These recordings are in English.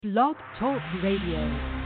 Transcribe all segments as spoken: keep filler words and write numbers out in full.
Blog Talk Radio.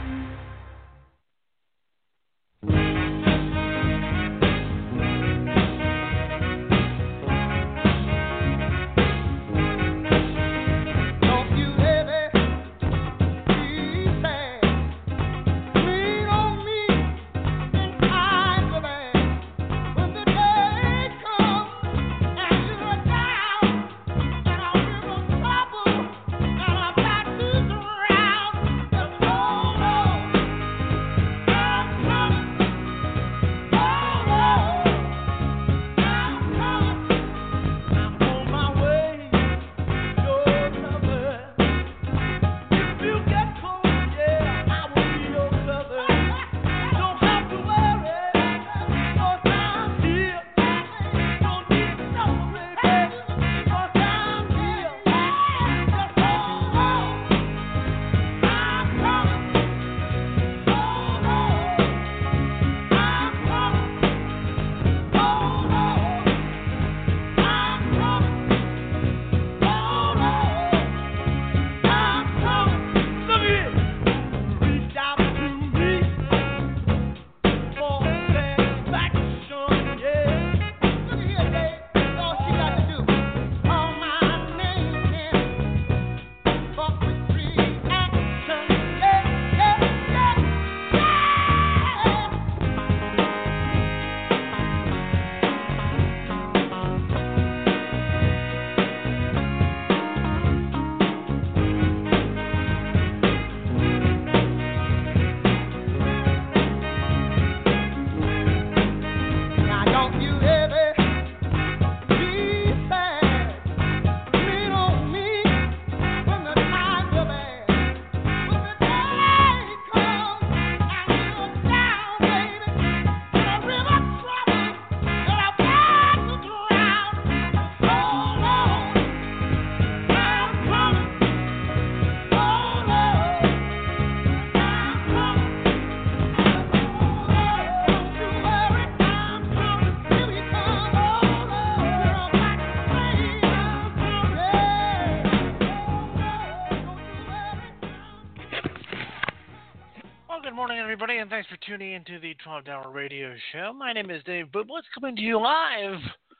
Everybody, and thanks for tuning into the twelve hour Radio Show. My name is Dave Bublitz, coming to you live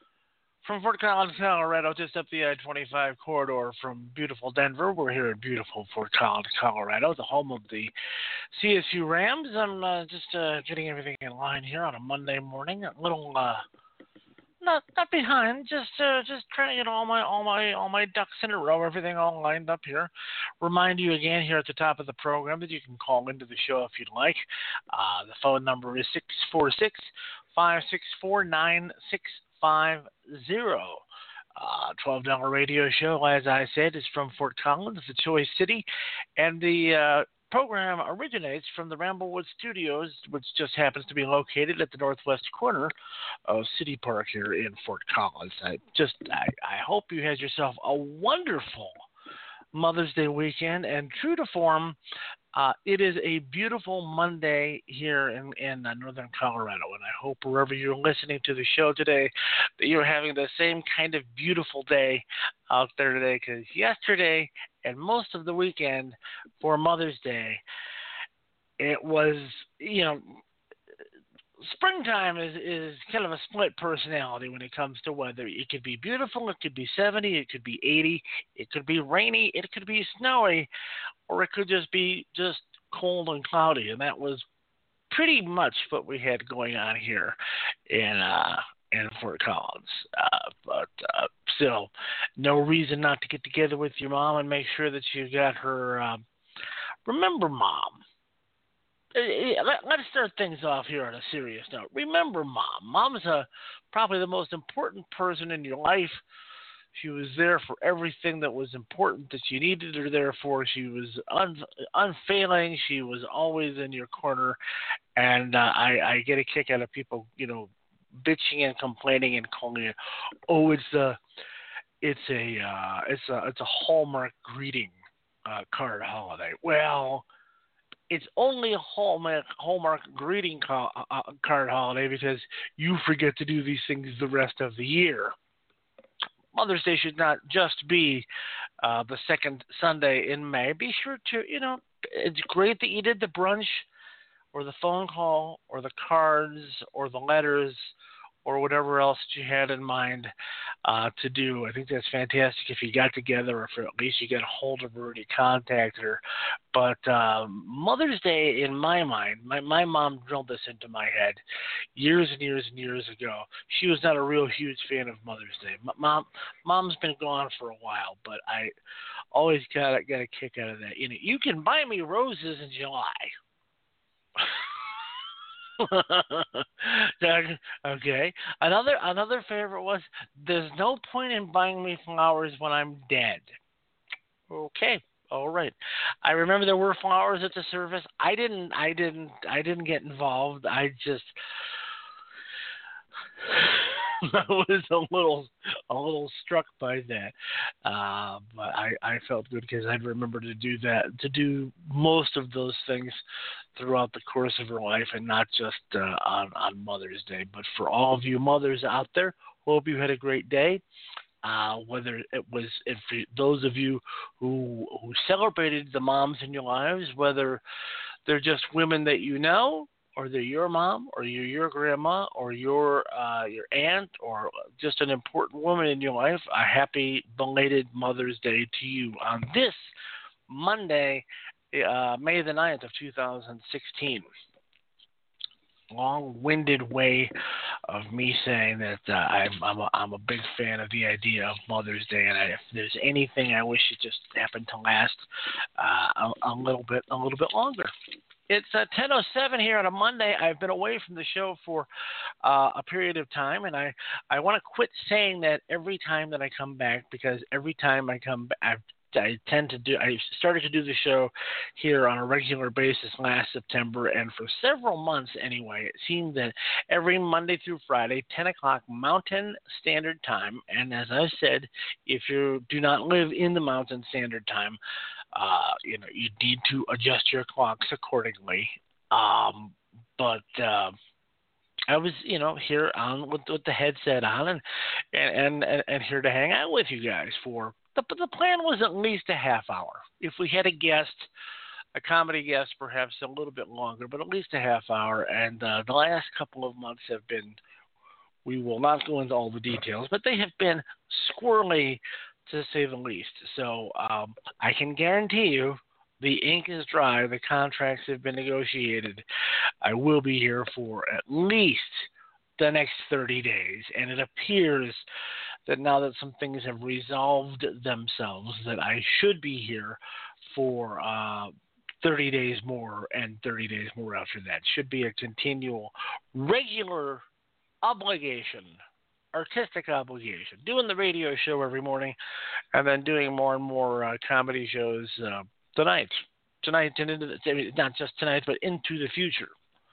from Fort Collins, Colorado, just up the I twenty-five corridor from beautiful Denver. We're here in beautiful Fort Collins, Colorado, the home of the C S U Rams. I'm uh, just uh, getting everything in line here on a Monday morning. A little, uh, not not behind, just uh, just trying to get all my all my all my ducks in a row, everything all lined up here. Remind you again here at the top of the program that you can call into the show if you'd like. Uh, the phone number is six four six, five six four, nine six five zero. Uh, twelve hour Radio Show, as I said, is from Fort Collins, the Choice City, and the uh, program originates from the Ramblewood Studios, which just happens to be located at the northwest corner of City Park here in Fort Collins. I just, I, I hope you had yourself a wonderful Mother's Day weekend, and true to form, uh, it is a beautiful Monday here in, in uh, northern Colorado, and I hope wherever you're listening to the show today that you're having the same kind of beautiful day out there today, because yesterday and most of the weekend for Mother's Day, it was, you know, springtime is, is kind of a split personality when it comes to weather. It could be beautiful, it could be seventy, it could be eighty, it could be rainy, it could be snowy, or it could just be just cold and cloudy. And that was pretty much what we had going on here in uh, in Fort Collins. Uh, but uh, still, no reason not to get together with your mom and make sure that you got her. Uh, remember, Mom. Let's start things off here on a serious note. Remember Mom. Mom's a, probably the most important person in your life. She was there for everything that was important that you needed her there for. She was un, unfailing. She was always in your corner. And uh, I, I get a kick out of people, you know, bitching and complaining and calling it, oh, it's a, it's a, uh, it's a, it's a Hallmark greeting uh, card holiday. Well, it's only a Hallmark, Hallmark greeting call, uh, card holiday because you forget to do these things the rest of the year. Mother's Day should not just be uh, the second Sunday in May. Be sure to, you know, it's great that you did the brunch or the phone call or the cards or the letters or whatever else that you had in mind uh, to do. I think that's fantastic if you got together or if at least you got a hold of her and you contacted her. But um, Mother's Day, in my mind, my, my mom drilled this into my head years and years and years ago. She was not a real huge fan of Mother's Day. M- Mom, Mom's been gone for a while, but I always got, got a kick out of that. You know, you can buy me roses in July. Okay. Another another favorite was, there's no point in buying me flowers when I'm dead. Okay. All right. I remember there were flowers at the service. I didn't I didn't I didn't get involved. I just I was a little a little struck by that, uh, but I, I felt good because I'd remember to do that, to do most of those things throughout the course of her life, and not just uh, on on Mother's Day. But for all of you mothers out there, hope you had a great day. Uh, whether it was, if those of you who who celebrated the moms in your lives, whether they're just women that you know, or they're your mom, or you're your grandma, or your uh, your aunt, or just an important woman in your life, a happy belated Mother's Day to you on this Monday, uh, May the ninth of two thousand sixteen. Long-winded way of me saying that uh, I'm I'm a, I'm a big fan of the idea of Mother's Day, and I, if there's anything, I wish it just happened to last uh, a, a little bit a little bit longer. It's uh, ten oh seven here on a Monday. I've been away from the show for uh, a period of time, and I, I want to quit saying that every time that I come back, because every time I come back, I tend to do, I started to do the show here on a regular basis last September, and for several months anyway, it seemed that every Monday through Friday, ten o'clock Mountain Standard Time, and as I said, if you do not live in the Mountain Standard Time, uh, you know, you need to adjust your clocks accordingly. Um, but, uh, I was, you know, here on with, with the headset on and, and, and, and here to hang out with you guys for the, the plan was at least a half hour. If we had a guest, a comedy guest, perhaps a little bit longer, but at least a half hour. And uh, the last couple of months have been, we will not go into all the details, but they have been squirrely to say the least. So um, I can guarantee you, the ink is dry. The contracts have been negotiated. I will be here for at least the next thirty days. And it appears that now that some things have resolved themselves, that I should be here for uh, thirty days more and thirty days more after that. Should be a continual, regular obligation, artistic obligation. Doing the radio show every morning and then doing more and more uh, comedy shows uh, Tonight, tonight, and into the, I mean, not just tonight, but into the future.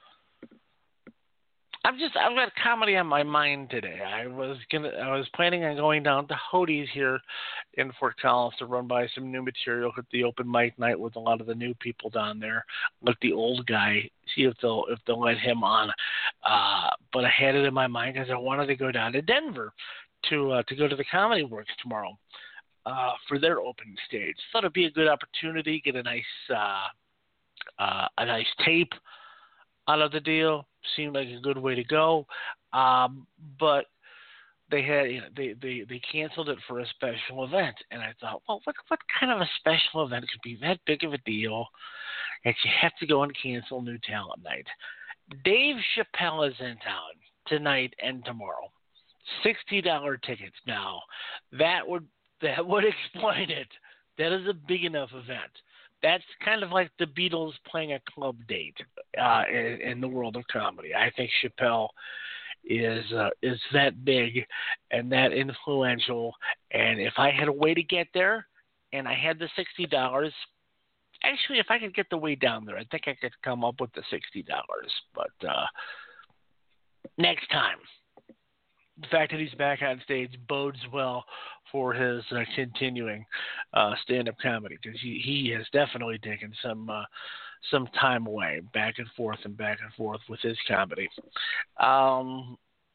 I've just, I've got comedy on my mind today. I was gonna, I was planning on going down to Hodie's here in Fort Collins to run by some new material at the open mic night with a lot of the new people down there, like the old guy, see if they'll, if they'll let him on. Uh, but I had it in my mind because I wanted to go down to Denver to, uh, to go to the Comedy Works tomorrow. Uh, for their opening stage. Thought it'd be a good opportunity, get a nice uh, uh, a nice tape out of the deal. Seemed like a good way to go. Um, but they had you know, they, they, they canceled it for a special event. And I thought, well, what what kind of a special event could be that big of a deal that you have to go and cancel New Talent Night? Dave Chappelle is in town tonight and tomorrow. sixty dollars tickets now. That would That would explain it. That is a big enough event. That's kind of like the Beatles playing a club date uh, in, in the world of comedy. I think Chappelle is uh, is that big and that influential. And if I had a way to get there and I had the sixty dollars, actually, if I could get the way down there, I think I could come up with the sixty dollars. But uh, next time. The fact that he's back on stage bodes well for his uh, continuing uh, stand-up comedy, because he, he has definitely taken some uh, some time away, back and forth and back and forth with his comedy. Um,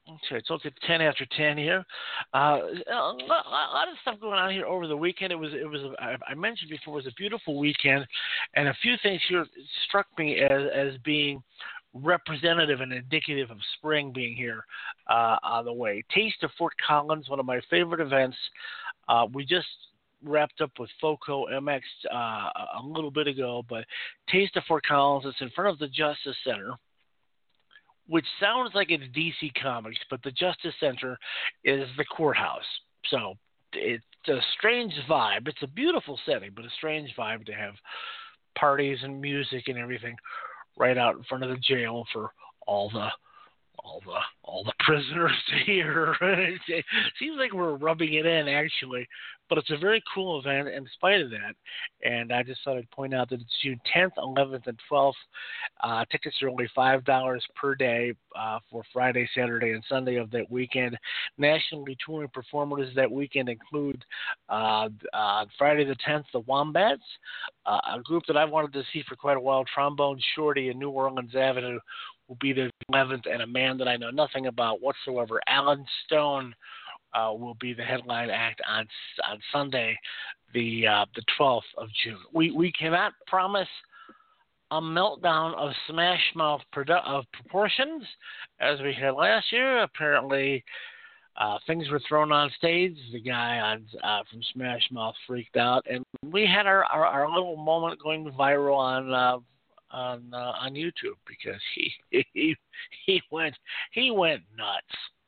Okay, it's okay. Ten after ten here. Uh, a lot a lot of stuff going on here over the weekend. It was, it was. I I mentioned before, it was a beautiful weekend, and a few things here struck me as as being representative and indicative of spring being here uh, on the way. Taste of Fort Collins, one of my favorite events. Uh, we just wrapped up with FOCO M X uh, a little bit ago, but Taste of Fort Collins. It's in front of the Justice Center, which sounds like it's D C Comics, but the Justice Center is the courthouse. So it's a strange vibe. It's a beautiful setting, but a strange vibe to have parties and music and everything right out in front of the jail for all the all the all the prisoners to hear. It seems like we're rubbing it in, actually, but it's a very cool event in spite of that. And I just thought I'd point out that it's June tenth, eleventh, and twelfth. Uh, tickets are only five dollars per day uh, for Friday, Saturday, and Sunday of that weekend. Nationally touring performers that weekend include uh, uh, Friday the tenth, the Wombats, uh, a group that I've wanted to see for quite a while, Trombone Shorty and New Orleans Avenue, will be the eleventh, and a man that I know nothing about whatsoever, Alan Stone, uh, will be the headline act on on Sunday, the uh, the twelfth of June. We we cannot promise a meltdown of Smash Mouth produ- of proportions as we had last year. Apparently, uh, things were thrown on stage. The guy on uh, from Smash Mouth freaked out, and we had our, our, our little moment going viral on. Uh, on uh, on YouTube because he he he went he went nuts.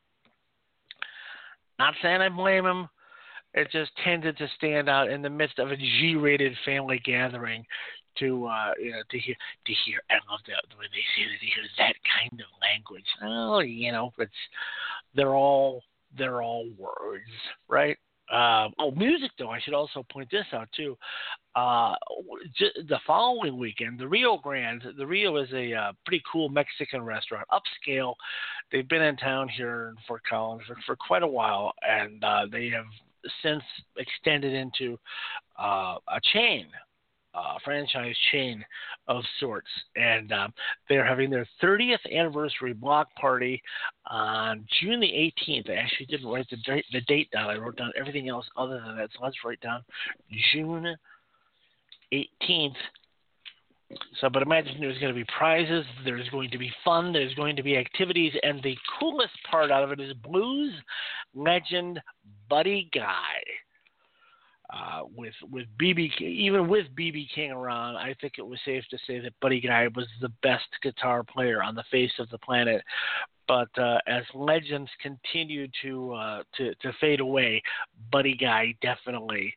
Not saying I blame him. It just tended to stand out in the midst of a G-rated family gathering to uh, you know to hear to hear. I love that the way they say that, to hear that kind of language. Oh, you know, it's they're all they're all words, right? Uh, oh, music, though, I should also point this out, too. Uh, j- the following weekend, the Rio Grande, the Rio is a uh, pretty cool Mexican restaurant, upscale. They've been in town here in Fort Collins for, for quite a while, and uh, they have since extended into uh, a chain. Uh, franchise chain of sorts, and um, they're having their thirtieth anniversary block party on June the eighteenth. I actually didn't write the date, the date down. I wrote down everything else other than that, so let's write down June eighteenth. So, but imagine there's going to be prizes, there's going to be fun, there's going to be activities, and the coolest part out of it is blues legend Buddy Guy. Uh, with with B B even with B B King around, I think it was safe to say that Buddy Guy was the best guitar player on the face of the planet. But uh, as legends continue to uh, to to fade away, Buddy Guy definitely.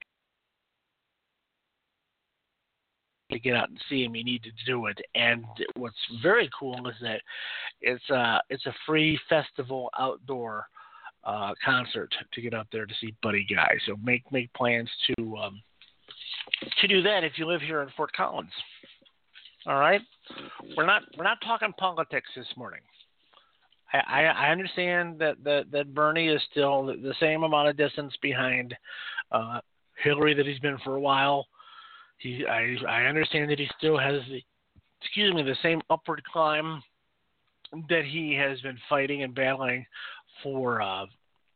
To get out and see him, you need to do it. And what's very cool is that it's uh it's a free festival outdoor Uh, concert to get up there to see Buddy Guy. So make make plans to um, to do that if you live here in Fort Collins. All right, we're not we're not talking politics this morning. I, I, I understand that, that that Bernie is still the same amount of distance behind uh, Hillary that he's been for a while. He I I understand that he still has the excuse me the same upward climb that he has been fighting and battling for uh,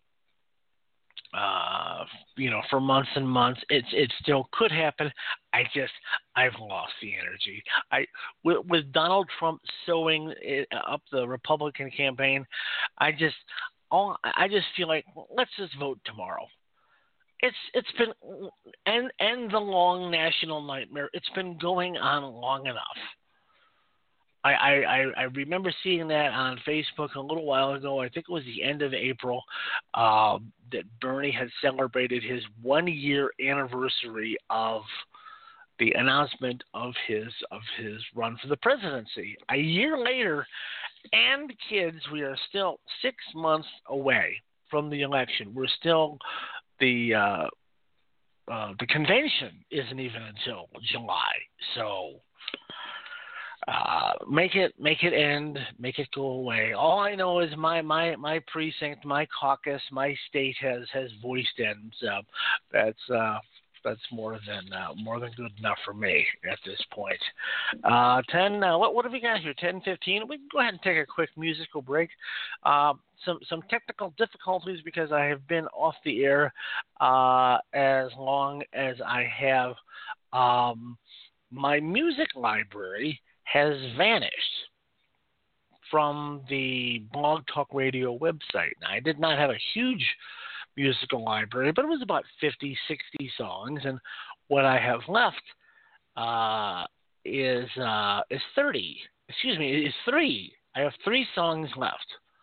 uh, you know, for months and months. It's it still could happen. I just I've lost the energy. I with, with Donald Trump sewing it up the Republican campaign, I just all I just feel like let's just vote tomorrow. It's it's been and and the long national nightmare. It's been going on long enough. I, I, I remember seeing that on Facebook a little while ago. I think it was the end of April uh, that Bernie had celebrated his one-year anniversary of the announcement of his of his run for the presidency. A year later, and kids, we are still six months away from the election. We're still the uh, uh, the convention isn't even until July, so. Uh, make it, make it end, make it go away. All I know is my, my, my precinct, my caucus, my state has, has voiced in. So that's uh, That's more than uh, more than good enough for me at this point. Uh, ten. Uh, what what have we got here? Ten fifteen. We can go ahead and take a quick musical break. Uh, some some technical difficulties because I have been off the air uh, as long as I have. Um, my music library has vanished from the Blog Talk Radio website. Now, I did not have a huge musical library, but it was about fifty, sixty songs, and what I have left uh, is uh, is thirty. Excuse me, is three. I have three songs left.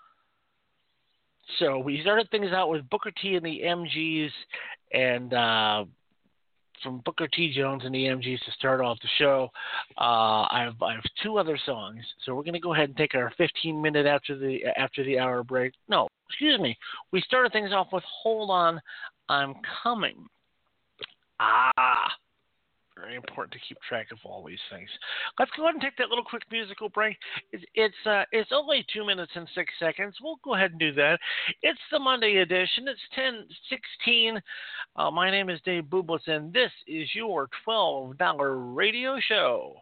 So we started things out with Booker T and the M Gs, and uh, from Booker T. Jones and the M Gs to start off the show. Uh, I have I have two other songs, so we're going to go ahead and take our fifteen minute after the after the hour break. No, excuse me. We started things off with "Hold On, I'm Coming." Ah, very important to keep track of all these things. Let's go ahead and take that little quick musical break. It's it's, uh, it's only two minutes and six seconds. We'll go ahead and do that. It's the Monday edition. It's ten sixteen. Uh, my name is Dave Bublitz, and this is your twelve dollar radio show.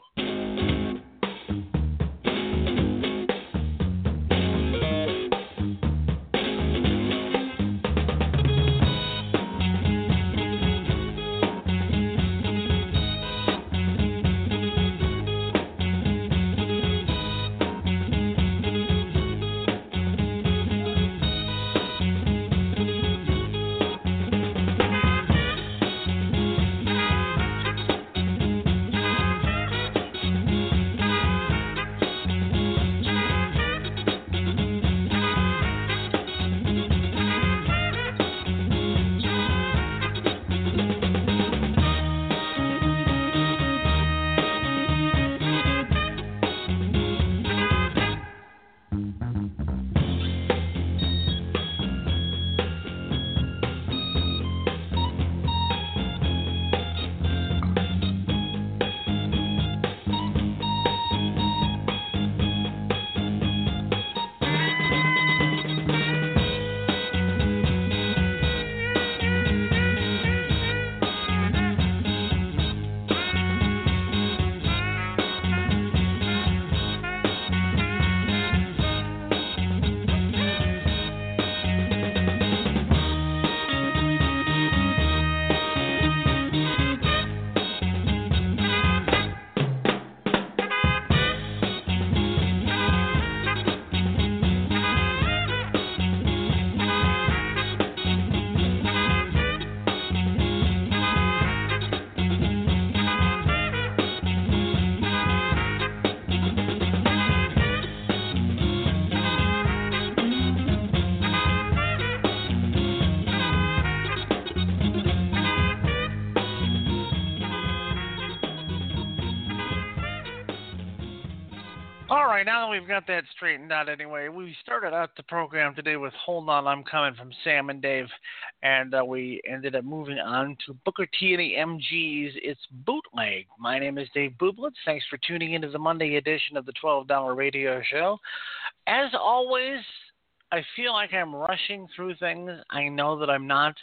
All right, now that we've got that straightened out anyway, we started out the program today with Hold On, I'm Coming from Sam and Dave, and uh, we ended up moving on to Booker T and the M Gs. It's Bootleg. My name is Dave Bublitz. Thanks for tuning into the Monday edition of the twelve dollar radio show. As always, I feel like I'm rushing through things. I know that I'm not.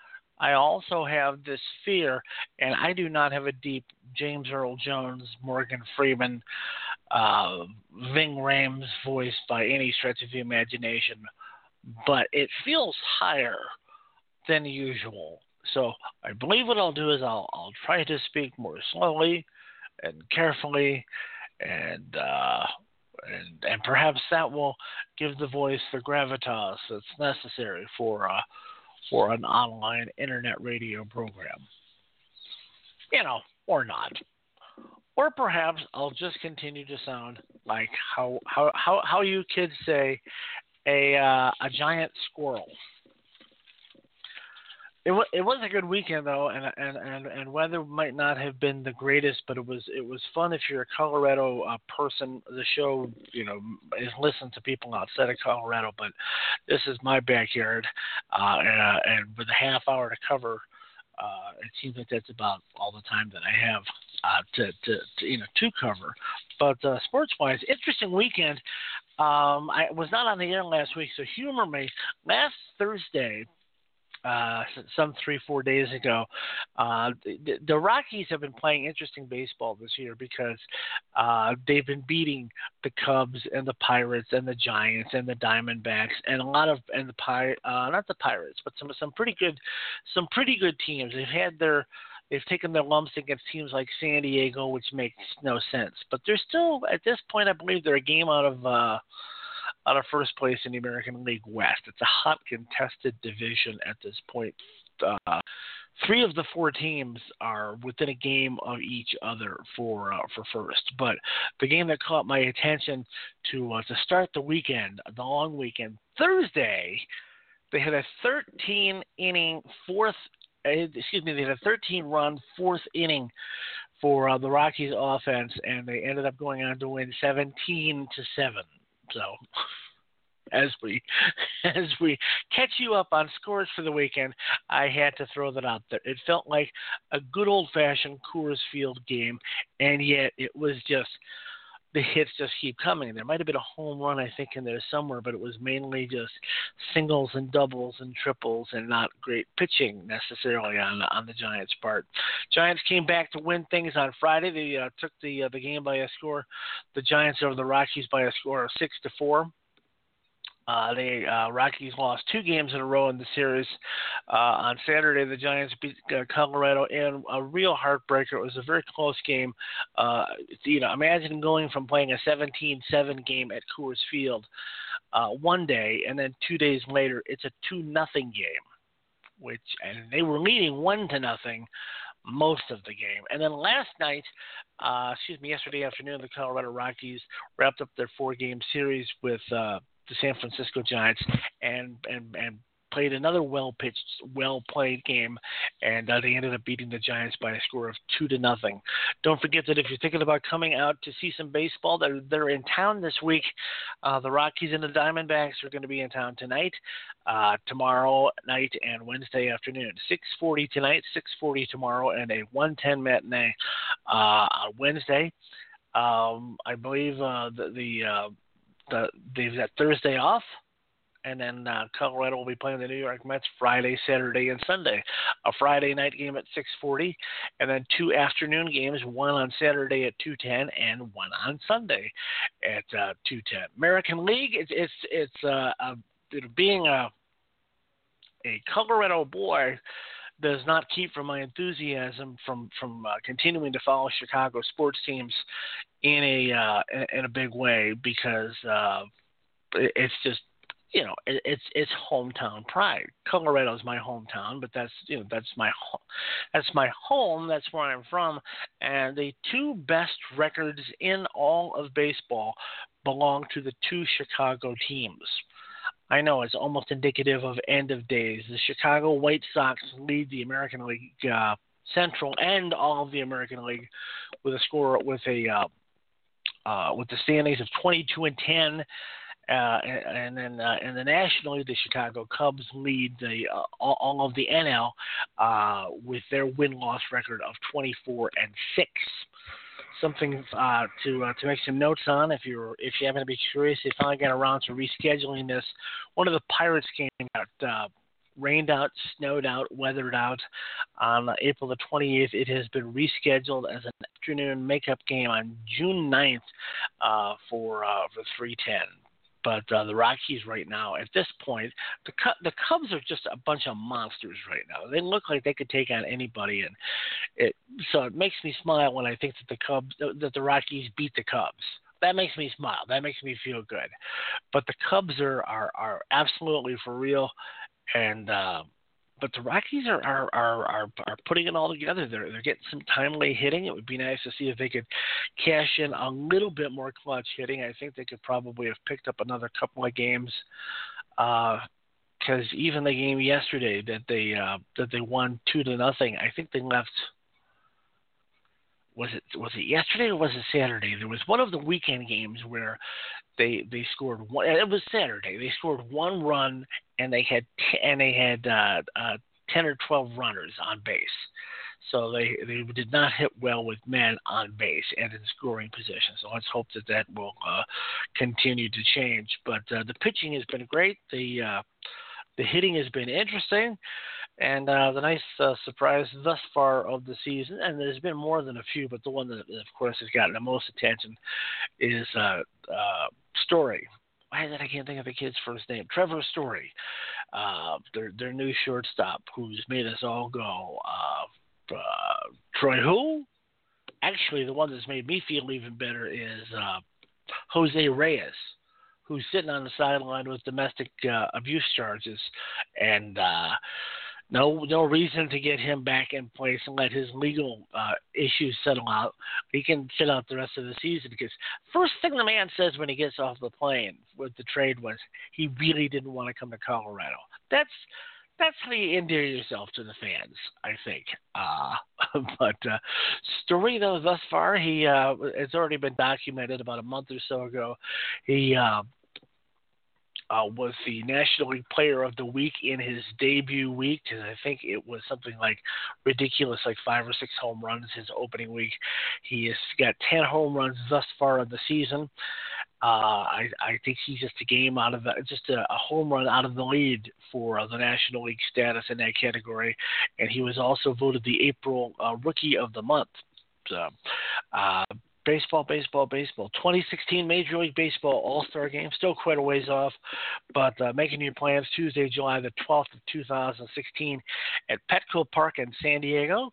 I also have this fear, and I do not have a deep James Earl Jones, Morgan Freeman, uh, Ving Rhames voice by any stretch of the imagination, but it feels higher than usual. So I believe what I'll do is I'll, I'll try to speak more slowly and carefully, and uh, and and perhaps that will give the voice the gravitas that's necessary for uh, for an online internet radio program. You know, or not. Or perhaps I'll just continue to sound like how how how, how you kids say a uh, a giant squirrel. It was it was a good weekend though, and and, and, and weather might not have been the greatest, but it was it was fun if you're a Colorado uh, person. The show, you know, is listened to people outside of Colorado, but this is my backyard, uh, and, uh, and with a half hour to cover, uh, it seems like that's about all the time that I have uh, to, to, to you know to cover. But uh, sports wise, interesting weekend. Um, I was not on the air last week, so humor me. Last Thursday, uh, some three, four days ago. Uh, the, the Rockies have been playing interesting baseball this year because uh, they've been beating the Cubs and the Pirates and the Giants and the Diamondbacks and a lot of and the Pir- uh, not the Pirates, but some some pretty good some pretty good teams. They've had their They've taken their lumps against teams like San Diego, which makes no sense. But they're still, at this point, I believe they're a game out of uh, out of first place in the American League West. It's a hot contested division at this point. Uh, three of the four teams are within a game of each other for uh, for first. But the game that caught my attention to uh, to start the weekend, the long weekend, Thursday, they had a thirteen inning fourth. Excuse me, they had a thirteen-run fourth inning for uh, the Rockies offense, and they ended up going on to win seventeen to seven. So, as we as we catch you up on scores for the weekend, I had to throw that out there. It felt like a good old-fashioned Coors Field game, and yet it was just the hits just keep coming. There might have been a home run, I think, in there somewhere, but it was mainly just singles and doubles and triples and not great pitching necessarily on on the Giants' part. Giants came back to win things on Friday. They uh, took the uh, the game by a score. The Giants over the Rockies by a score of six to four. Uh, the uh, Rockies lost two games in a row in the series. Uh, on Saturday, the Giants beat uh, Colorado in a real heartbreaker. It was a very close game. Uh, you know, imagine going from playing a seventeen seven game at Coors Field uh, one day, and then two days later, it's a two nothing game, which and they were leading one to nothing most of the game. And then last night, uh, excuse me, yesterday afternoon, the Colorado Rockies wrapped up their four game series with uh, the San Francisco Giants and and and played another well-pitched, well-played game, and uh, they ended up beating the Giants by a score of two to nothing. Don't forget that if you're thinking about coming out to see some baseball, they're they're in town this week. Uh, the Rockies and the Diamondbacks are going to be in town tonight, uh, tomorrow night, and Wednesday afternoon. six forty tonight, six forty tomorrow, and a one ten matinee uh, on Wednesday. Um, I believe uh, the the uh, The, they've got Thursday off, and then uh, Colorado will be playing the New York Mets Friday, Saturday, and Sunday. A Friday night game at six forty, and then two afternoon games, one on Saturday at two ten, and one on Sunday at uh, two ten. American League, it's it's it's uh, uh, being a a Colorado boy does not keep from my enthusiasm from from uh, continuing to follow Chicago sports teams in a uh, in a big way, because uh, it's just, you know, it, it's it's hometown pride. Colorado is my hometown, but that's you know that's my that's my home. That's where I'm from, and the two best records in all of baseball belong to the two Chicago teams. I know it's almost indicative of end of days. The Chicago White Sox lead the American League uh, Central and all of the American League with a score with a uh, uh, with the standings of twenty-two and ten, uh, and, and then uh, in the National League, the Chicago Cubs lead the uh, all, all of the N L uh, with their win-loss record of twenty-four and six. Something uh, to uh, to make some notes on if you're if you happen to be curious. They finally got around to rescheduling this. One of the Pirates games got uh, rained out, snowed out, weathered out on uh, April the twenty-eighth. It has been rescheduled as an afternoon makeup game on June ninth uh, for uh, for three ten. But uh, the Rockies right now, at this point, the the Cubs are just a bunch of monsters right now. They look like they could take on anybody, and it so it makes me smile when I think that the Cubs, that the Rockies beat the Cubs. That makes me smile. That makes me feel good. But the Cubs are are, are absolutely for real, and uh, but the Rockies are are, are are are putting it all together. They're they're getting some timely hitting. It would be nice to see if they could cash in a little bit more clutch hitting. I think they could probably have picked up another couple of games, because uh, even the game yesterday that they uh, that they won two to nothing, I think they left. Was it was it yesterday or was it Saturday? There was one of the weekend games where they they scored one. It was Saturday. They scored one run and they had t- and they had uh, uh, ten or twelve runners on base. So they they did not hit well with men on base and in scoring position. So let's hope that that will uh, continue to change. But uh, the pitching has been great. The uh, the hitting has been interesting, and uh, the nice uh, surprise thus far of the season, and there's been more than a few, but the one that, of course, has gotten the most attention is uh, uh, Story. Why is it I can't think of the kid's first name? Trevor Story, uh, their their new shortstop, who's made us all go, uh, uh, Troy who? Actually, the one that's made me feel even better is uh, Jose Reyes, who's sitting on the sideline with domestic uh, abuse charges, and uh, no no reason to get him back in place and let his legal uh, issues settle out. He can sit out the rest of the season, because first thing the man says when he gets off the plane with the trade was he really didn't want to come to Colorado. That's That's how you endear yourself to the fans, I think. Uh, but uh, Story, though, thus far, he uh, it's already been documented about a month or so ago. He uh, uh, was the National League Player of the Week in his debut week, and I think it was something like ridiculous, like five or six home runs his opening week. He has got ten home runs thus far of the season. Uh, I, I think he's just a game out of the, just a, a home run out of the lead for uh, the National League status in that category, and he was also voted the April uh, Rookie of the Month. So, uh, baseball, baseball, baseball. twenty sixteen Major League Baseball All-Star Game, still quite a ways off, but uh, making your plans Tuesday, July the twelfth of two thousand sixteen at Petco Park in San Diego.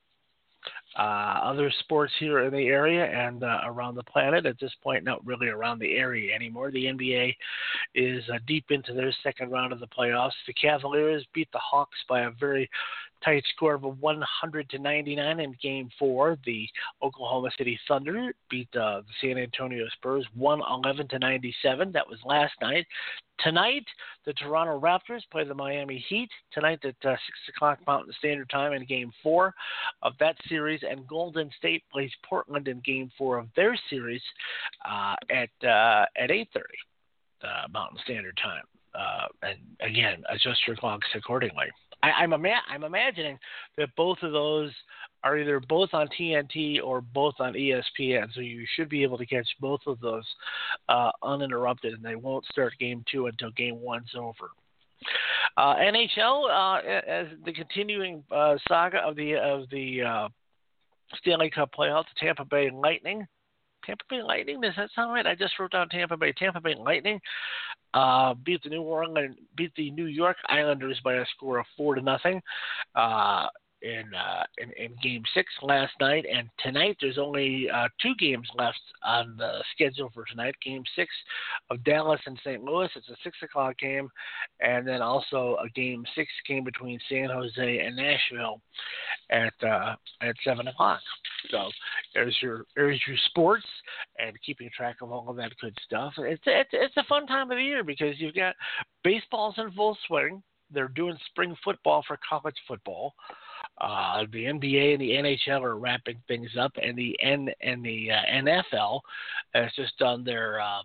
Uh, other sports here in the area and uh, around the planet, at this point, not really around the area anymore. The N B A is uh, deep into their second round of the playoffs. The Cavaliers beat the Hawks by a very tight score of one hundred to ninety-nine in Game Four. The Oklahoma City Thunder beat uh, the San Antonio Spurs one eleven to ninety-seven. That was last night. Tonight, the Toronto Raptors play the Miami Heat tonight at uh, six o'clock Mountain Standard Time in Game Four of that series, and Golden State plays Portland in Game Four of their series uh, at uh, at eight thirty uh, Mountain Standard Time. Uh, and again, adjust your clocks accordingly. I, I'm ima- I'm imagining that both of those are either both on T N T or both on E S P N, so you should be able to catch both of those uh, uninterrupted, and they won't start Game Two until Game One's over. Uh, N H L, uh, as the continuing uh, saga of the of the uh, Stanley Cup playoffs, the Tampa Bay Lightning. Tampa Bay Lightning, does that sound right? I just wrote down Tampa Bay. Tampa Bay Lightning uh, beat the New Orleans, beat the New York Islanders by a score of four to nothing. Uh, In, uh, in in Game Six last night, and tonight there's only uh, two games left on the schedule for tonight. Game Six of Dallas and Saint Louis. It's a six o'clock game, and then also a Game Six game between San Jose and Nashville at uh, at seven o'clock. So there's your there's your sports and keeping track of all of that good stuff. It's it's it's a fun time of the year because you've got baseball's in full swing. They're doing spring football for college football. Uh, the N B A and the N H L are wrapping things up, and the N and the uh, N F L has just done their uh,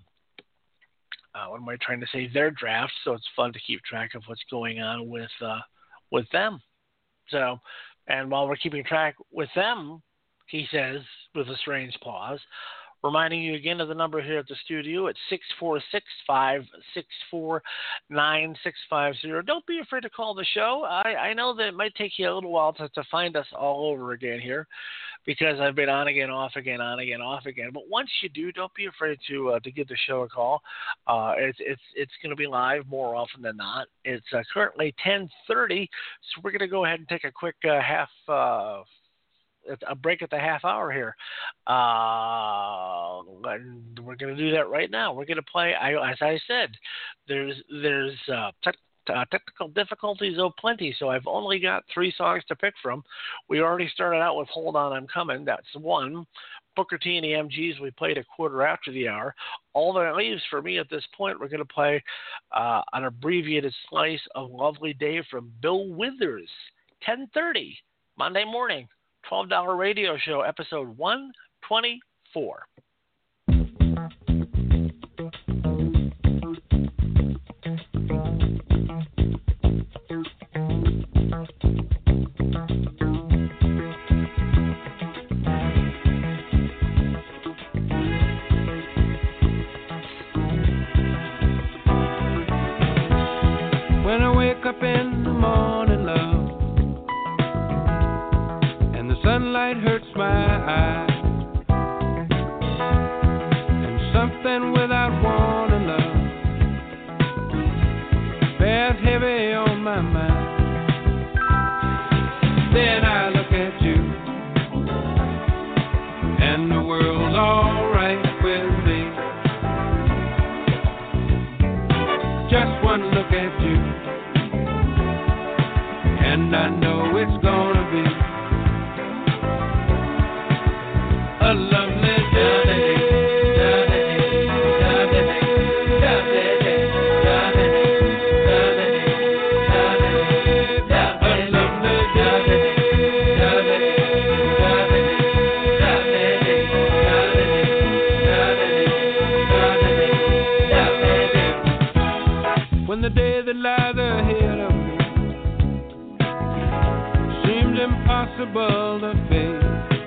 uh, what am I trying to say? Their draft. So it's fun to keep track of what's going on with uh, with them. So, and while we're keeping track with them, he says with a strange pause, reminding you again of the number here at the studio at six four six, five six four, nine six five zero. Don't be afraid to call the show. I, I know that it might take you a little while to, to find us all over again here because I've been on again, off again, on again, off again. But once you do, don't be afraid to uh, to give the show a call. Uh, it's it's it's going to be live more often than not. It's uh, currently ten thirty, so we're going to go ahead and take a quick uh, half uh a break at the half hour here. Uh, and we're going to do that right now. We're going to play, I, as I said, there's there's uh, te- uh, technical difficulties, oh plenty, so I've only got three songs to pick from. We already started out with Hold On, I'm Coming. That's one. Booker T and the M Gs, we played a quarter after the hour. All that leaves for me at this point, we're going to play uh, an abbreviated slice of Lovely Day from Bill Withers, ten thirty, Monday morning. twelve dollar radio show, episode one twenty-four. When I wake up in Living without one and love bears heavy on my mind. Then I look at you, and the world's alright with me. Just one look at you, and I know it's gonna be a lovely day. When the day that lies ahead of me seems impossible to face,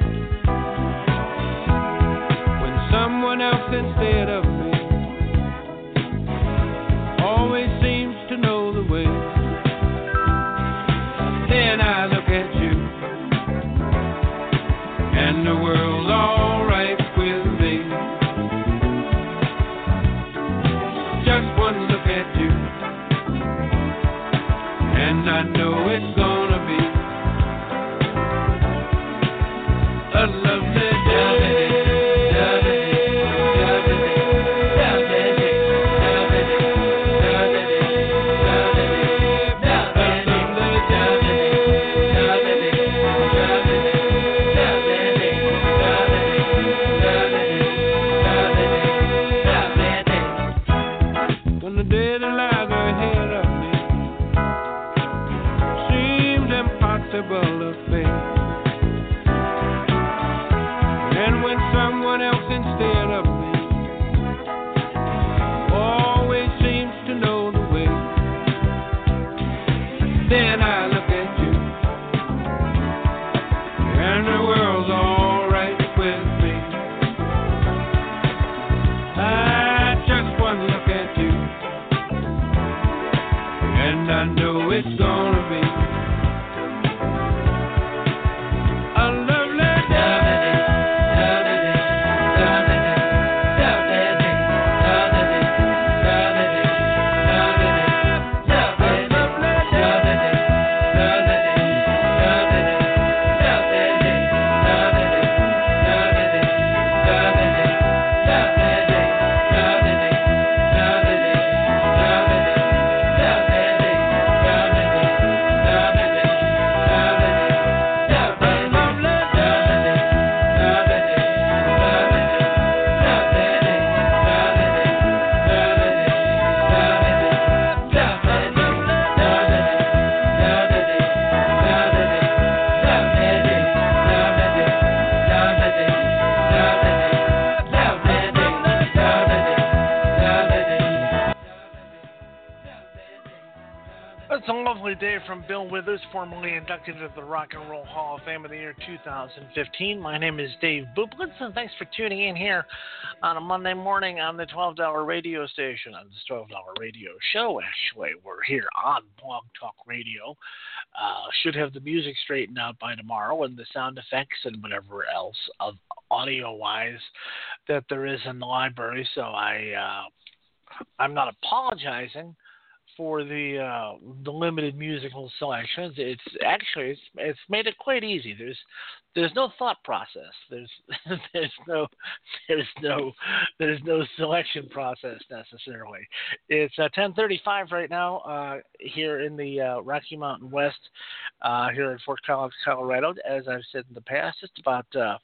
when someone else instead of me always seems to know the way, then I look at you, and the world's alright with me. Just one look at you, and I know it's gonna be a lovely day. When the day that lies ahead of me seems impossible to face, and when someone else instead of me always seems to know the way, then I look at you, and the world's alright with me. I just one look at you, and I know it's gonna be a lovely day. It's a lovely day from Bill Withers, formerly inducted into the Rock and Roll Hall of Fame in the year two thousand fifteen. My name is Dave Bublitz, and thanks for tuning in here on a Monday morning on the twelve dollar radio station, on this twelve dollar radio show. Actually, we're here on Blog Talk Radio. Uh, should have the music straightened out by tomorrow, and the sound effects and whatever else of audio-wise that there is in the library. So I, uh, I'm not apologizing for the uh, the limited musical selections. It's actually it's, it's made it quite easy. There's there's no thought process. There's there's no there's no there's no selection process necessarily. It's uh, ten thirty-five right now uh, here in the uh, Rocky Mountain West, uh, here in Fort Collins, Colorado. As I've said in the past, it's about uh,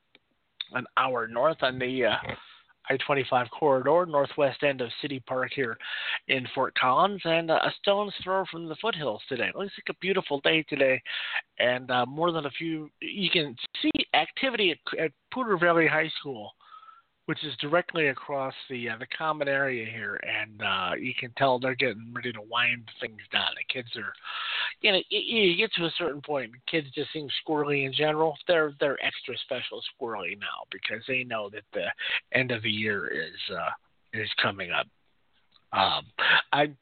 an hour north on the uh, I twenty-five corridor, northwest end of City Park here in Fort Collins, and uh, a stone's throw from the foothills today. It looks like a beautiful day today, and uh, more than a few, you can see activity at, at Poudre Valley High School, which is directly across the uh, the common area here, and uh, you can tell they're getting ready to wind things down. The kids are, you know, you, you get to a certain point, kids just seem squirrely in general. They're they're extra special squirrely now because they know that the end of the year is uh, is coming up. Um, I,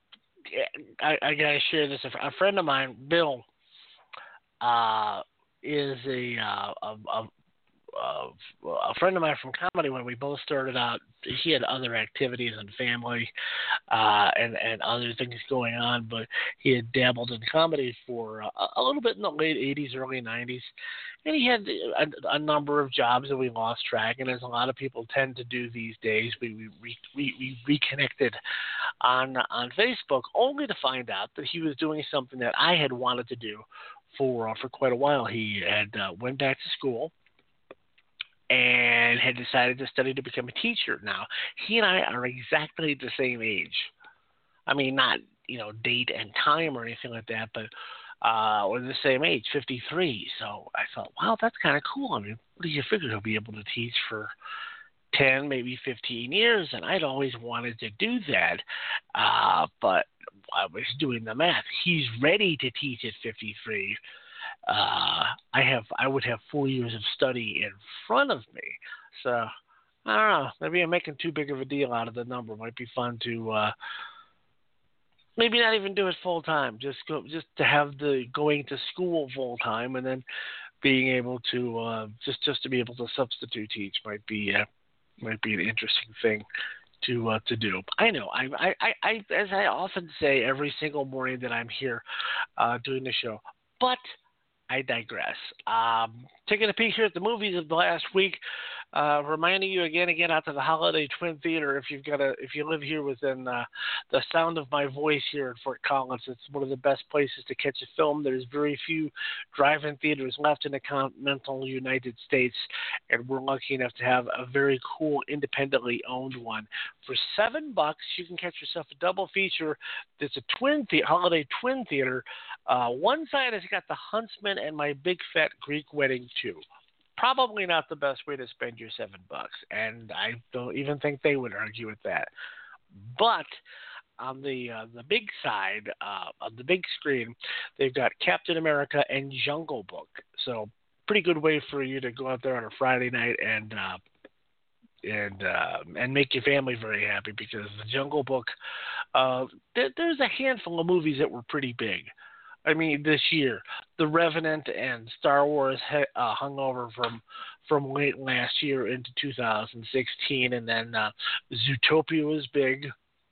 I I gotta share this. A friend of mine, Bill, uh, is a, uh, a, a uh, a friend of mine from comedy, when we both started out, he had other activities and family uh, and, and other things going on, but he had dabbled in comedy for uh, a little bit in the late eighties, early nineties. And he had a, a number of jobs that we lost track. And as a lot of people tend to do these days, we we, we, we reconnected on on Facebook, only to find out that he was doing something that I had wanted to do for uh, for quite a while. He had uh, went back to school and had decided to study to become a teacher. Now, he and I are exactly the same age. I mean, not, you know, date and time or anything like that, but uh, we're the same age, fifty-three. So I thought, wow, that's kind of cool. I mean, what do you figure he'll be able to teach for ten, maybe fifteen years? And I'd always wanted to do that, uh, but I was doing the math. He's ready to teach at fifty-three. Uh, I have, I would have four years of study in front of me. So I don't know. Maybe I'm making too big of a deal out of the number. It might be fun to uh, maybe not even do it full time. Just go, just to have the going to school full time, and then being able to uh, just just to be able to substitute teach might be uh, might be an interesting thing to uh, to do. I know. I, I I as I often say every single morning that I'm here uh, doing the show, but I digress. Um, taking a peek here at the movies of the last week, uh, reminding you again, again out to the Holiday Twin Theater. If you've got a, if you live here within uh, the sound of my voice here at Fort Collins, it's one of the best places to catch a film. There's very few drive-in theaters left in the continental United States, and we're lucky enough to have a very cool, independently owned one. For seven bucks, you can catch yourself a double feature. It's a twin the- Holiday Twin Theater. Uh, one side has got The Huntsman and My Big Fat Greek Wedding two. Probably not the best way to spend your seven bucks, and I don't even think they would argue with that. But on the uh, the big side, uh, on the big screen, they've got Captain America and Jungle Book. So pretty good way for you to go out there on a Friday night and uh, and uh, and make your family very happy, because the Jungle Book, uh, there, there's a handful of movies that were pretty big. I mean, this year, The Revenant and Star Wars ha- uh, hung over from from late last year into two thousand sixteen, and then uh, Zootopia was big,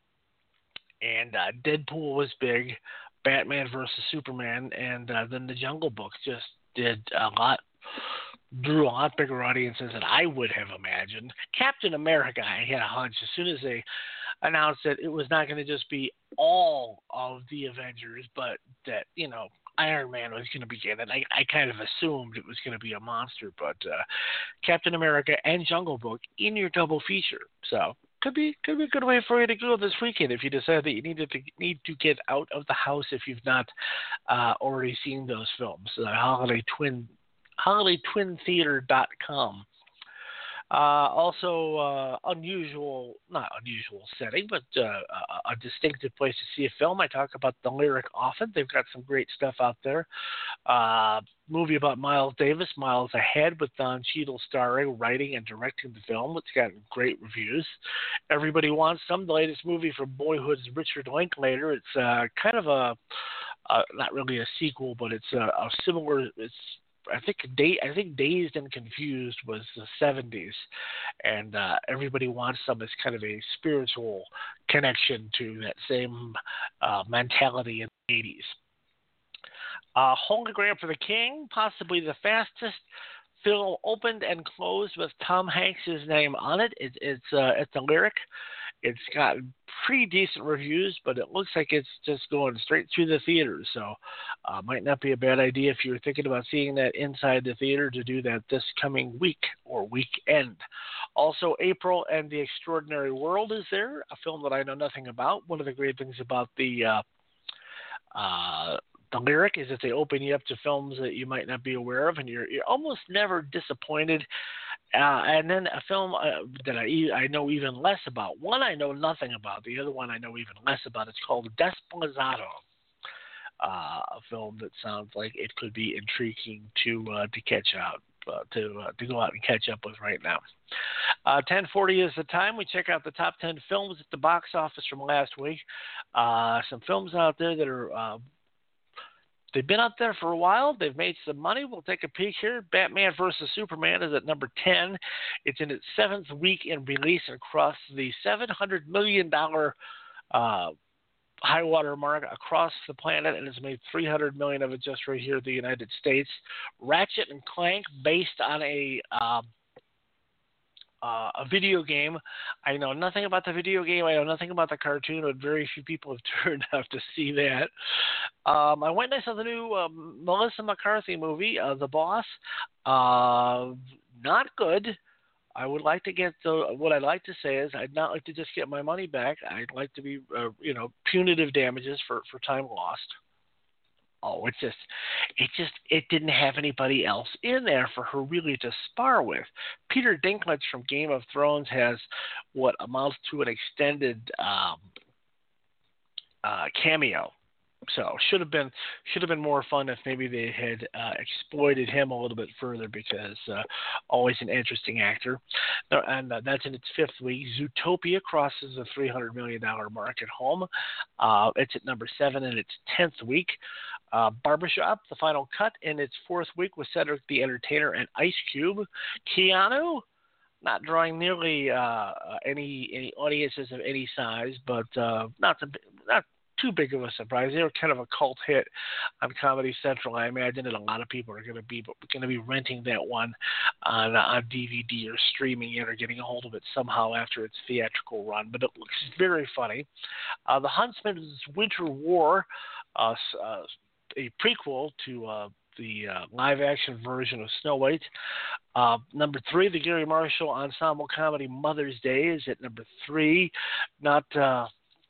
and uh, Deadpool was big, Batman versus Superman, and uh, then The Jungle Book just did a lot, drew a lot bigger audiences than I would have imagined. Captain America, I had a hunch as soon as they announced that it was not going to just be all of the Avengers, but that, you know, Iron Man was going to be in it. I, I kind of assumed it was going to be a monster, but uh, Captain America and Jungle Book in your double feature. So could be could be a good way for you to go this weekend if you decide that you needed to need to get out of the house if you've not uh, already seen those films. Uh, Holiday Twin Holiday Twin Theater dot com. Uh, also, uh, unusual, not unusual setting, but uh, a, a distinctive place to see a film. I talk about The Lyric often. They've got some great stuff out there. Uh, movie about Miles Davis, Miles Ahead, with Don Cheadle starring, writing, and directing the film. It's got great reviews. Everybody Wants Some, the latest movie from Boyhood's Richard Linklater. It's uh, kind of a, uh, not really a sequel, but it's a, a similar, it's I think day, I think Dazed and Confused was the seventies, and uh, Everybody Wants Some is kind of a spiritual connection to that same uh, mentality in the eighties. Uh, Hologram for the King, possibly the fastest film opened and closed with Tom Hanks' name on it. it it's uh, it's a Lyric. It's got pretty decent reviews, but it looks like it's just going straight through the theater. So uh, might not be a bad idea if you were thinking about seeing that inside the theater to do that this coming week or weekend. Also, April and the Extraordinary World is there, a film that I know nothing about. One of the great things about the uh, uh, the Lyric is that they open you up to films that you might not be aware of, and you're, you're almost never disappointed. Uh, and then a film uh, that I, I know even less about. One I know nothing about. The other one I know even less about. It's called Desplazado, uh, a film that sounds like it could be intriguing to uh, to catch out, uh, to uh, to go out and catch up with right now. Uh, ten forty is the time. We check out the top ten films at the box office from last week. Uh, some films out there that are uh, they've been out there for a while. They've made some money. We'll take a peek here. Batman versus Superman is at number ten. It's in its seventh week in release across the seven hundred million dollars uh, high water mark across the planet, and it's made three hundred million dollars of it just right here in the United States. Ratchet and Clank, based on a uh, uh, a video game. I know nothing about the video game. I know nothing about the cartoon, but very few people have turned out to see that. Um, I went and I saw the new uh, Melissa McCarthy movie, uh, The Boss. Uh, not good. I would like to get the, what I'd like to say is I'd not like to just get my money back. I'd like to be, uh, you know, punitive damages for, for time lost. Oh, it just, it just, it didn't have anybody else in there for her really to spar with. Peter Dinklage from Game of Thrones has what amounts to an extended um, uh, cameo. So should have been should have been more fun if maybe they had uh, exploited him a little bit further, because uh, always an interesting actor. And uh, that's in its fifth week. Zootopia crosses the three hundred million dollars mark at home. Uh, it's at number seven in its tenth week. Uh, Barbershop, the final cut in its fourth week with Cedric the Entertainer and Ice Cube. Keanu, not drawing nearly uh, any any audiences of any size, but uh, not the, not. too big of a surprise. They were kind of a cult hit on Comedy Central. I imagine that a lot of people are going to be going to be renting that one on on D V D or streaming it or getting a hold of it somehow after its theatrical run. But it looks very funny. Uh, the Huntsman's Winter War, uh, uh, a prequel to uh, the uh, live-action version of Snow White. Uh, number three, the Gary Marshall ensemble comedy Mother's Day is at number three. Not uh,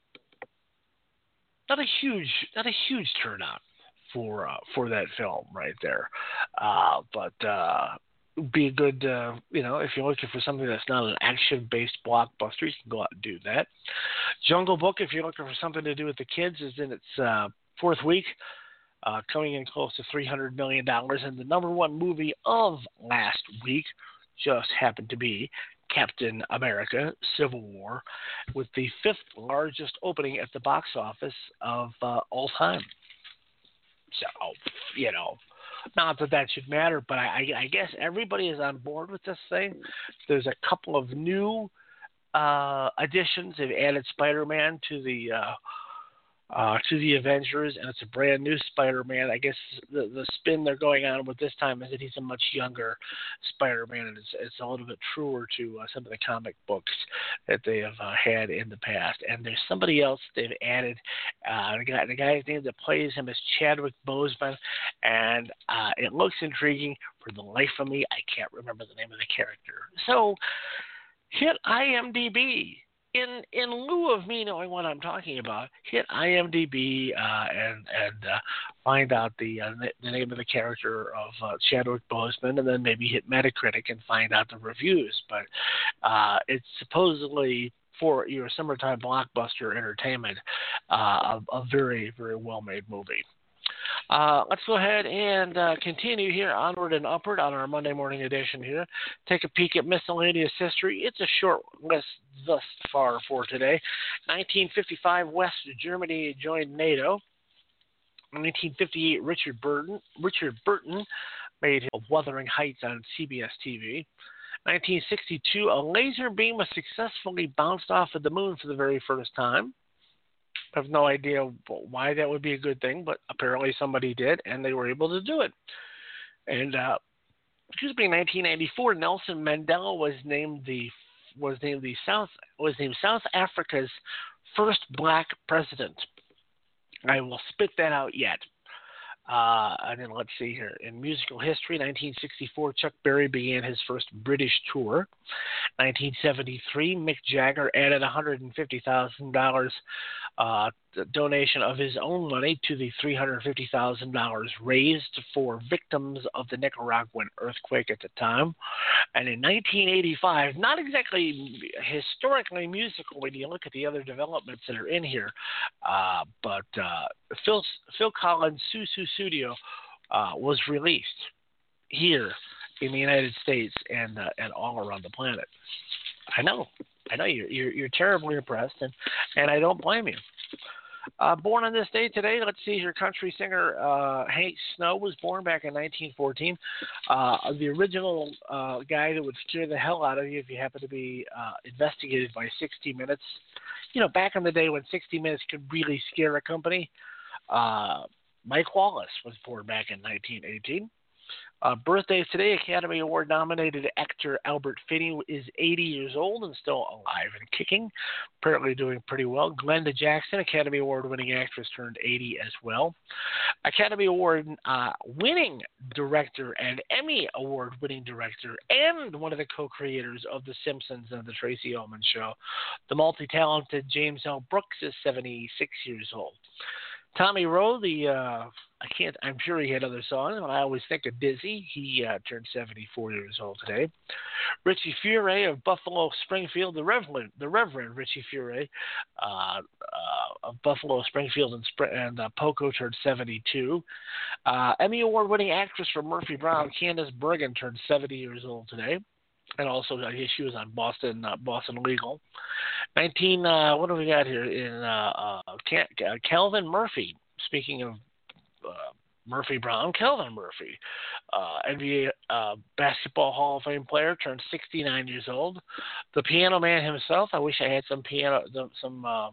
Not a huge, not a huge turnout for uh, for that film right there, uh, but uh, be a good, uh, you know, if you're looking for something that's not an action-based blockbuster, you can go out and do that. Jungle Book, if you're looking for something to do with the kids, is in its uh, fourth week, uh, coming in close to three hundred million dollars, and the number one movie of last week just happened to be Captain America, Civil War, with the fifth largest opening at the box office of uh, all time. So, you know, not that that should matter, but I, I guess everybody is on board with this thing. There's a couple of new uh, additions. They've added Spider-Man to the uh, Uh, to the Avengers, and it's a brand new Spider-Man. I guess the the spin they're going on with this time is that he's a much younger Spider-Man, and it's, it's a little bit truer to uh, some of the comic books that they have uh, had in the past. And there's somebody else they've added. Uh, the guy, the guy's name that plays him is Chadwick Boseman, and uh, it looks intriguing. For the life of me, I can't remember the name of the character. So hit IMDb. In in lieu of me knowing what I'm talking about, hit IMDb uh, and and uh, find out the uh, the name of the character of uh, Chadwick Boseman, and then maybe hit Metacritic and find out the reviews. But uh, it's supposedly, for your summertime blockbuster entertainment, uh, a, a very very well made movie. Uh, let's go ahead and uh, continue here, onward and upward on our Monday morning edition here. Take a peek at miscellaneous history. It's a short list thus far for today. nineteen fifty-five, West Germany joined NATO. nineteen fifty-eight, Richard Burton, Richard Burton made of Wuthering Heights on C B S T V. nineteen sixty-two, a laser beam was successfully bounced off of the moon for the very first time. I have no idea why that would be a good thing, but apparently somebody did, and they were able to do it. And uh, excuse me, nineteen ninety-four, Nelson Mandela was named the was named the South was named South Africa's first black president. I will spit that out yet. Uh, and then let's see here. In musical history, nineteen sixty-four, Chuck Berry began his first British tour. nineteen seventy-three, Mick Jagger added one hundred fifty thousand dollars uh, donation of his own money to the three hundred fifty thousand dollars raised for victims of the Nicaraguan earthquake at the time. And in nineteen eighty-five, not exactly historically musical when you look at the other developments that are in here, uh, but uh, Phil, Phil Collins' Su Su Studio uh, was released here in the United States and uh, and all around the planet. I know, I know you're you're, you're terribly impressed, and, and I don't blame you. Uh, born on this day today, let's see here, country singer uh, Hank Snow was born back in nineteen fourteen. Uh, the original uh, guy that would scare the hell out of you if you happen to be uh, investigated by sixty minutes. You know, back in the day when sixty minutes could really scare a company, uh, Mike Wallace was born back in nineteen eighteen. Uh, birthdays today, Academy Award nominated actor Albert Finney is eighty years old and still alive and kicking, apparently doing pretty well. Glenda Jackson, Academy Award winning actress, turned eighty as well. Academy Award uh, winning director and Emmy Award winning director and one of the co-creators of The Simpsons and The Tracy Ullman Show, the multi-talented James L. Brooks is seventy-six years old. Tommy Rowe, the uh, I can't. I'm sure he had other songs, but I always think of Dizzy. He uh, turned seventy-four years old today. Richie Furay of Buffalo Springfield, the Reverend, the Reverend Richie Furay uh, uh, of Buffalo Springfield and, Spr- and uh, Poco turned seventy-two. Uh, Emmy Award-winning actress for Murphy Brown, Candace Bergen, turned seventy years old today. And also, I guess she was on Boston, uh, Boston Legal. nineteen. Uh, what do we got here? In uh, uh, Calvin Murphy. Speaking of uh, Murphy Brown, Calvin Murphy, uh, N B A uh, basketball Hall of Fame player, turned sixty-nine years old. The Piano Man himself. I wish I had some piano, some. Uh,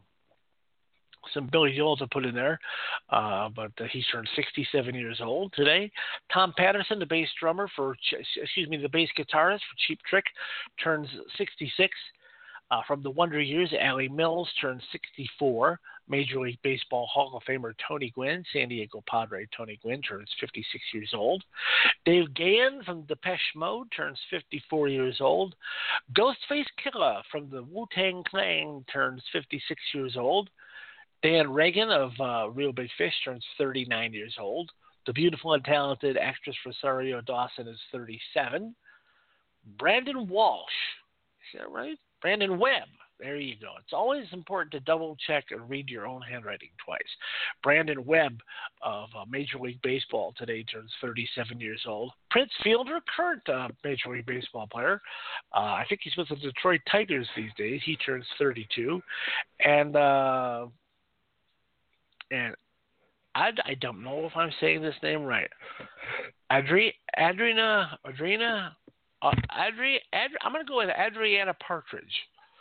Some Billy Joel to put in there, uh, but uh, he's turned sixty-seven years old today. Tom Patterson, the bass drummer for, excuse me, the bass guitarist for Cheap Trick, turns sixty-six. Uh, from the Wonder Years, Allie Mills turned sixty-four. Major League Baseball Hall of Famer Tony Gwynn, San Diego Padre Tony Gwynn, turns fifty-six years old. Dave Gahan from Depeche Mode turns fifty-four years old. Ghostface Killah from the Wu-Tang Clan turns fifty-six years old. Dan Reagan of uh, Real Big Fish turns thirty-nine years old. The beautiful and talented actress Rosario Dawson is thirty-seven. Brandon Walsh, is that right? Brandon Webb. There you go. It's always important to double check and read your own handwriting twice. Brandon Webb of uh, Major League Baseball today turns thirty-seven years old. Prince Fielder, current uh, Major League Baseball player. Uh, I think he's with the Detroit Tigers these days. He turns thirty-two. And... Uh, And I, I don't know if I'm saying this name right. Adri, Adrina, Adrina, uh, Adri, Adri, I'm going to go with Adriana Partridge,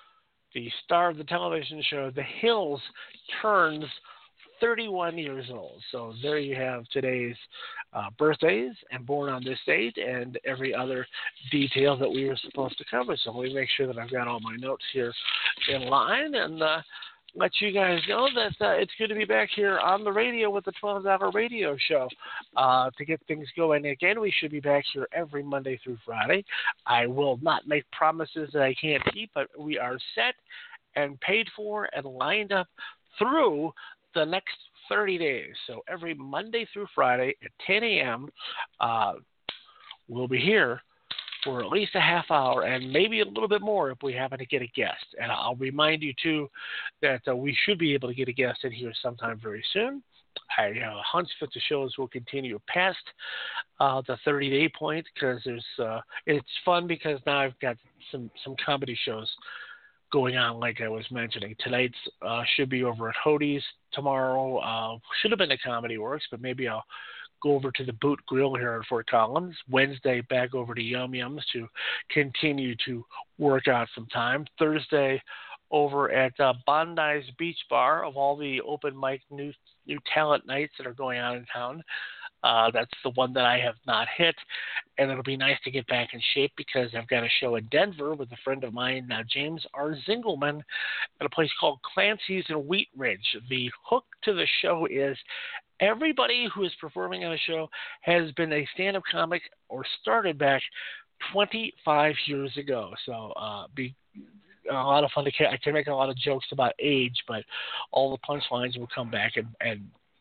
the star of the television show The Hills, turns thirty-one years old. So there you have today's uh, birthdays and born on this date and every other detail that we were supposed to cover. So let me make sure that I've got all my notes here in line and uh, let you guys know that uh, it's good to be back here on the radio with the twelve dollar radio show uh, to get things going. Again, we should be back here every Monday through Friday. I will not make promises that I can't keep, but we are set and paid for and lined up through the next thirty days. So every Monday through Friday at ten a.m., uh, we'll be here for at least a half hour and maybe a little bit more if we happen to get a guest. And I'll remind you, too, that uh, we should be able to get a guest in here sometime very soon. I uh, hunch that the shows will continue past uh, the thirty-day point because there's uh, it's fun because now I've got some, some comedy shows going on, like I was mentioning. Tonight's uh, should be over at Hodie's. Tomorrow uh, should have been the Comedy Works, but maybe I'll go over to the Boot Grill here in Fort Collins. Wednesday, back over to Yum Yums to continue to work out some time. Thursday, over at uh, Bondi's Beach Bar, of all the open mic new new talent nights that are going on in town. Uh, that's the one that I have not hit, and it'll be nice to get back in shape because I've got a show in Denver with a friend of mine, uh, James R. Zingelman, at a place called Clancy's in Wheat Ridge. The hook to the show is everybody who is performing on the show has been a stand-up comic or started back twenty-five years ago. So uh, be a lot of fun. To I can make a lot of jokes about age, but all the punchlines will come back and and,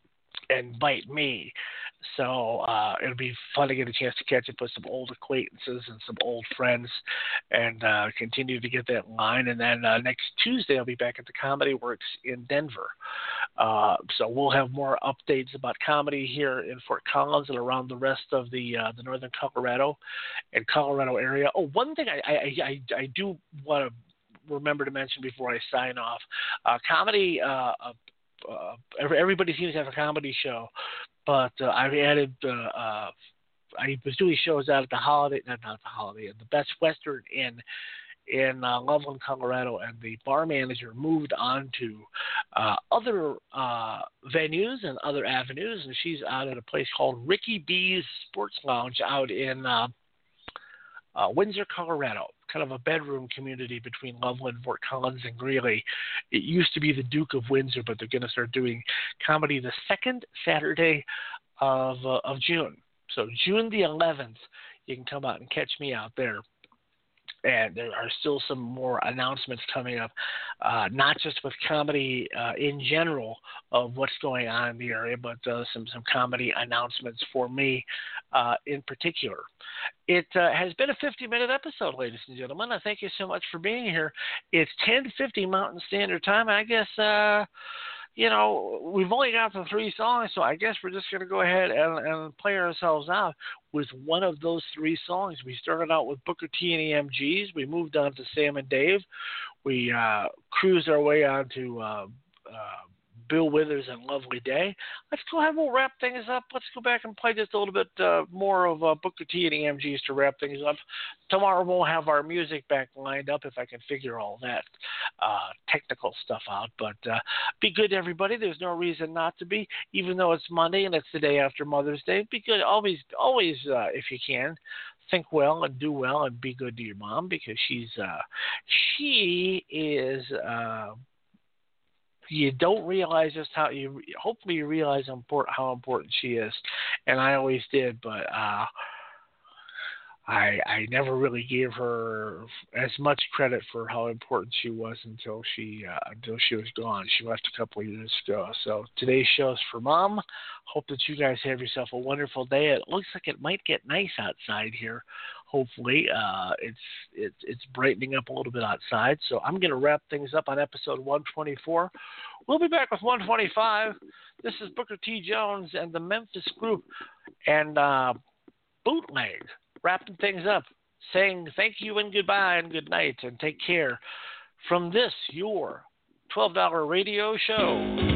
and bite me. So uh, it'll be fun to get a chance to catch up with some old acquaintances and some old friends and uh, continue to get that line. And then uh, next Tuesday, I'll be back at the Comedy Works in Denver. Uh, so we'll have more updates about comedy here in Fort Collins and around the rest of the uh, the northern Colorado and Colorado area. Oh, one thing I, I, I, I do want to remember to mention before I sign off, uh, comedy uh, uh, uh, every, everybody seems to have a comedy show, but uh, I've added. Uh, uh, I was doing shows out at the Holiday, not, not the Holiday, the Best Western Inn in uh, Loveland, Colorado, and the bar manager moved on to uh, other uh, venues and other avenues, and she's out at a place called Ricky B's Sports Lounge out in uh, uh, Windsor, Colorado, kind of a bedroom community between Loveland, Fort Collins, and Greeley. It used to be the Duke of Windsor, but they're going to start doing comedy the second Saturday of uh, of June. So June the eleventh, you can come out and catch me out there. And there are still some more announcements coming up, uh, not just with comedy uh, in general of what's going on in the area, but uh, some, some comedy announcements for me uh, in particular. It uh, has been a fifty-minute episode, ladies and gentlemen. I thank you so much for being here. It's ten fifty Mountain Standard Time. I guess, uh, you know, we've only got the three songs, so I guess we're just going to go ahead and, and play ourselves out with one of those three songs. We started out with Booker T and E M Gs. We moved on to Sam and Dave. We uh, cruised our way on to uh, uh, Bill Withers and Lovely Day. Let's go ahead and we'll wrap things up. Let's go back and play just a little bit uh, more of uh, Booker T and E M Gs to wrap things up. Tomorrow we'll have our music back lined up if I can figure all that uh, technical stuff out. But uh, be good to everybody. There's no reason not to be, even though it's Monday and it's the day after Mother's Day. Be good. Always, always, uh, if you can, think well and do well and be good to your mom, because she's uh, she is. Uh, You don't realize just how you. Hopefully, you realize how important, how important she is, and I always did. But uh, I I never really gave her as much credit for how important she was until she uh, until she was gone. She left a couple of years ago. So today's show is for Mom. Hope that you guys have yourself a wonderful day. It looks like it might get nice outside here. Hopefully, uh, it's it's it's brightening up a little bit outside. So I'm going to wrap things up on episode one twenty-four. We'll be back with one twenty-five. This is Booker T. Jones and the Memphis Group and uh, Bootleg, wrapping things up, saying thank you and goodbye and good night and take care from this, your twelve dollar radio show.